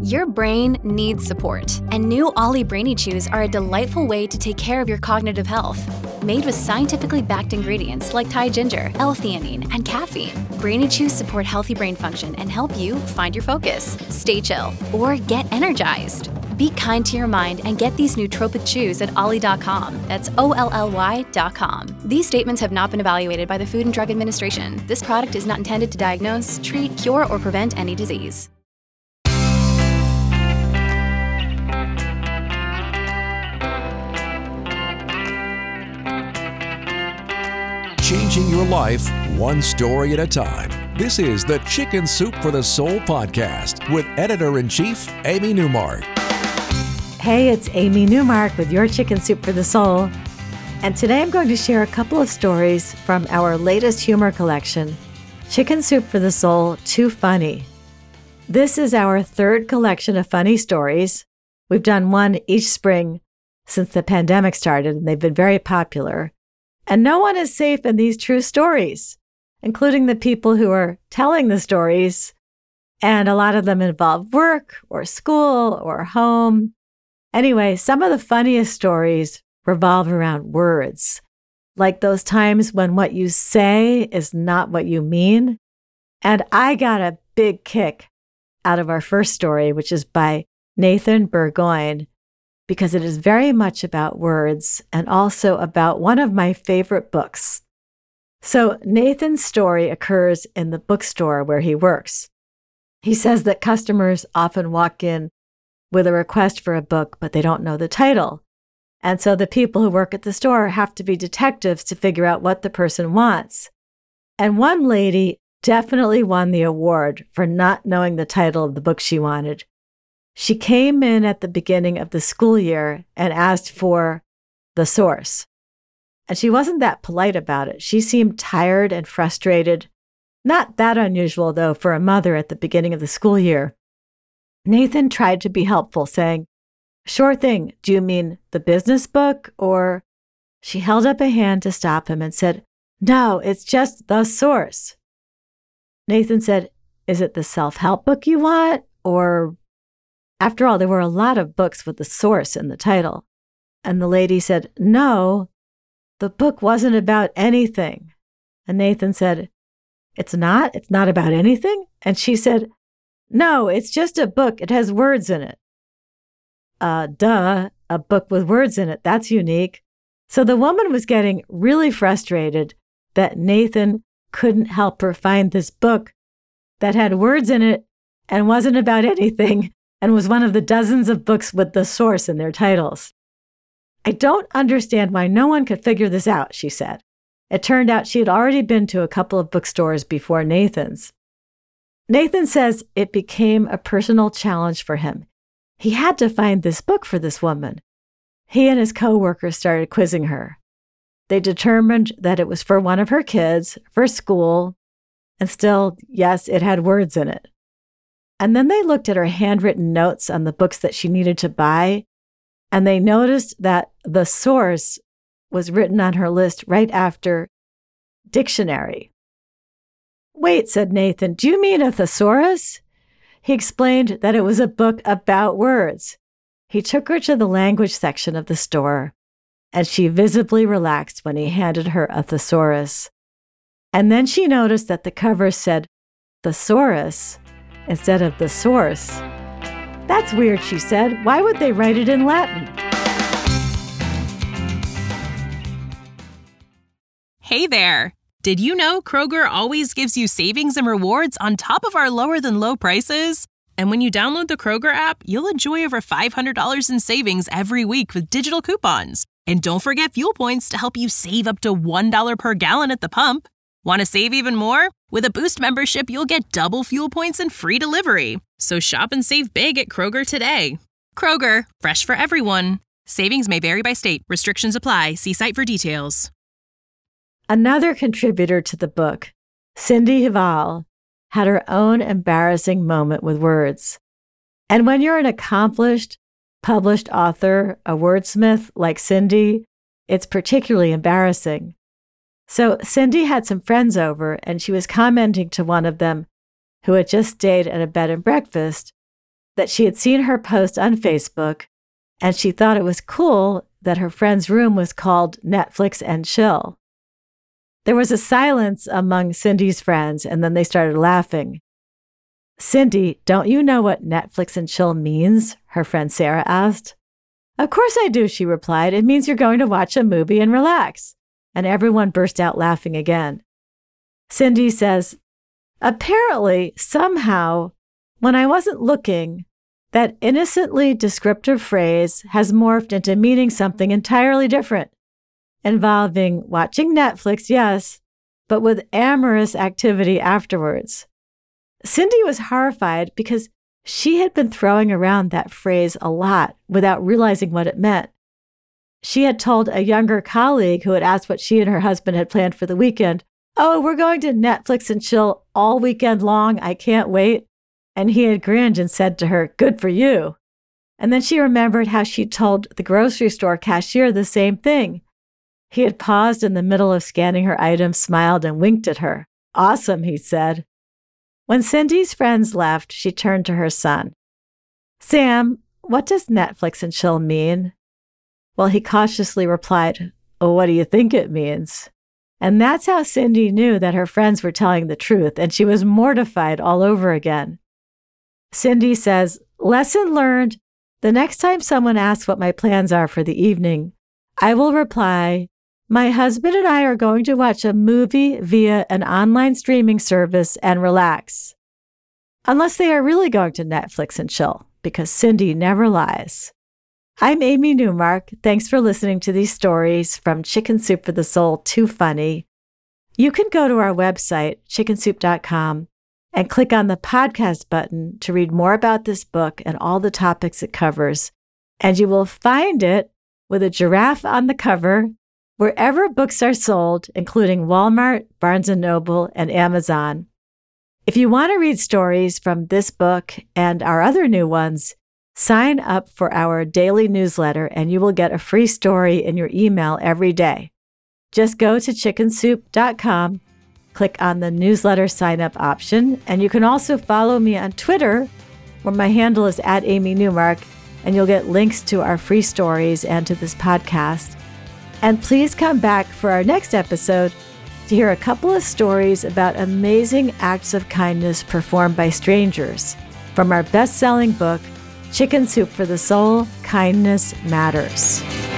Your brain needs support, and new Ollie Brainy Chews are a delightful way to take care of your cognitive health. Made with scientifically backed ingredients like Thai ginger, L-theanine, and caffeine, Brainy Chews support healthy brain function and help you find your focus, stay chill, or get energized. Be kind to your mind and get these nootropic chews at ollie.com. That's OLLY.com. These statements have not been evaluated by the Food and Drug Administration. This product is not intended to diagnose, treat, cure, or prevent any disease. Changing your life one story at a time. This is the Chicken Soup for the Soul podcast with Editor-in-Chief Amy Newmark. Hey, it's Amy Newmark with your Chicken Soup for the Soul. And today I'm going to share a couple of stories from our latest humor collection, Chicken Soup for the Soul, Too Funny. This is our third collection of funny stories. We've done one each spring since the pandemic started, and they've been very popular. And no one is safe in these true stories, including the people who are telling the stories. And a lot of them involve work or school or home. Anyway, some of the funniest stories revolve around words, like those times when what you say is not what you mean. And I got a big kick out of our first story, which is by Nathan Burgoyne, because it is very much about words and also about one of my favorite books. So Nathan's story occurs in the bookstore where he works. He says that customers often walk in with a request for a book, but they don't know the title. And so the people who work at the store have to be detectives to figure out what the person wants. And one lady definitely won the award for not knowing the title of the book she wanted. She came in at the beginning of the school year and asked for the source. And she wasn't that polite about it. She seemed tired and frustrated. Not that unusual, though, for a mother at the beginning of the school year. Nathan tried to be helpful, saying, "Sure thing. Do you mean the business book or?" She held up a hand to stop him and said, "No, it's just the source." Nathan said, "Is it the self-help book you want or?" After all, there were a lot of books with the source in the title. And the lady said, "No, the book wasn't about anything." And Nathan said, It's not about anything?" And she said, "No, it's just a book. It has words in it." Duh, a book with words in it. That's unique. So the woman was getting really frustrated that Nathan couldn't help her find this book that had words in it and wasn't about anything, and was one of the dozens of books with the source in their titles. "I don't understand why no one could figure this out," she said. It turned out she had already been to a couple of bookstores before Nathan's. Nathan says it became a personal challenge for him. He had to find this book for this woman. He and his coworkers started quizzing her. They determined that it was for one of her kids, for school, and still, yes, it had words in it. And then they looked at her handwritten notes on the books that she needed to buy, and they noticed that the source was written on her list right after dictionary. "Wait," said Nathan, "do you mean a thesaurus?" He explained that it was a book about words. He took her to the language section of the store, and she visibly relaxed when he handed her a thesaurus. And then she noticed that the cover said thesaurus instead of the source. "That's weird," she said. "Why would they write it in Latin?" Hey there! Did you know Kroger always gives you savings and rewards on top of our lower than low prices? And when you download the Kroger app, you'll enjoy over $500 in savings every week with digital coupons. And don't forget fuel points to help you save up to $1 per gallon at the pump. Want to save even more? With a Boost membership, you'll get double fuel points and free delivery. So shop and save big at Kroger today. Kroger, fresh for everyone. Savings may vary by state. Restrictions apply. See site for details. Another contributor to the book, Cindy Hival, had her own embarrassing moment with words. And when you're an accomplished, published author, a wordsmith like Cindy, it's particularly embarrassing. So Cindy had some friends over, and she was commenting to one of them who had just stayed at a bed and breakfast that she had seen her post on Facebook, and she thought it was cool that her friend's room was called Netflix and Chill. There was a silence among Cindy's friends, and then they started laughing. "Cindy, don't you know what Netflix and Chill means?" her friend Sarah asked. "Of course I do," she replied. "It means you're going to watch a movie and relax." And everyone burst out laughing again. Cindy says, "Apparently, somehow, when I wasn't looking, that innocently descriptive phrase has morphed into meaning something entirely different, involving watching Netflix, yes, but with amorous activity afterwards." Cindy was horrified because she had been throwing around that phrase a lot without realizing what it meant. She had told a younger colleague who had asked what she and her husband had planned for the weekend, "Oh, we're going to Netflix and Chill all weekend long. I can't wait." And he had grinned and said to her, "Good for you." And then she remembered how she told the grocery store cashier the same thing. He had paused in the middle of scanning her items, smiled, and winked at her. "Awesome," he said. When Cindy's friends left, she turned to her son. "Sam, what does Netflix and Chill mean?" Well, he cautiously replied, "Oh, what do you think it means?" And that's how Cindy knew that her friends were telling the truth, and she was mortified all over again. Cindy says, "Lesson learned. The next time someone asks what my plans are for the evening, I will reply, my husband and I are going to watch a movie via an online streaming service and relax." Unless they are really going to Netflix and Chill, because Cindy never lies. I'm Amy Newmark. Thanks for listening to these stories from Chicken Soup for the Soul, Too Funny. You can go to our website, chickensoup.com, and click on the podcast button to read more about this book and all the topics it covers. And you will find it with a giraffe on the cover wherever books are sold, including Walmart, Barnes & Noble, and Amazon. If you want to read stories from this book and our other new ones, sign up for our daily newsletter and you will get a free story in your email every day. Just go to chickensoup.com, click on the newsletter sign-up option, and you can also follow me on Twitter, where my handle is @AmyNewmark, and you'll get links to our free stories and to this podcast. And please come back for our next episode to hear a couple of stories about amazing acts of kindness performed by strangers from our best-selling book, Chicken Soup for the Soul, Kindness Matters.